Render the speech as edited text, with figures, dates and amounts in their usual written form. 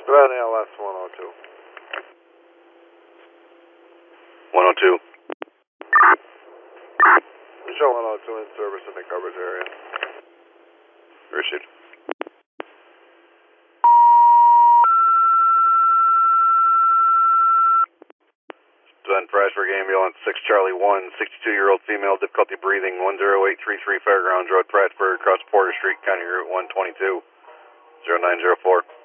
About ALS 102. 102. Show 102 in service in the coverage area. Received. Then Prashburg Ambulance 6 Charlie 1, 62-year-old female, difficulty breathing, 10833 Fairgrounds Road, Prashburg, across Porter Street, County Route 122, 0904.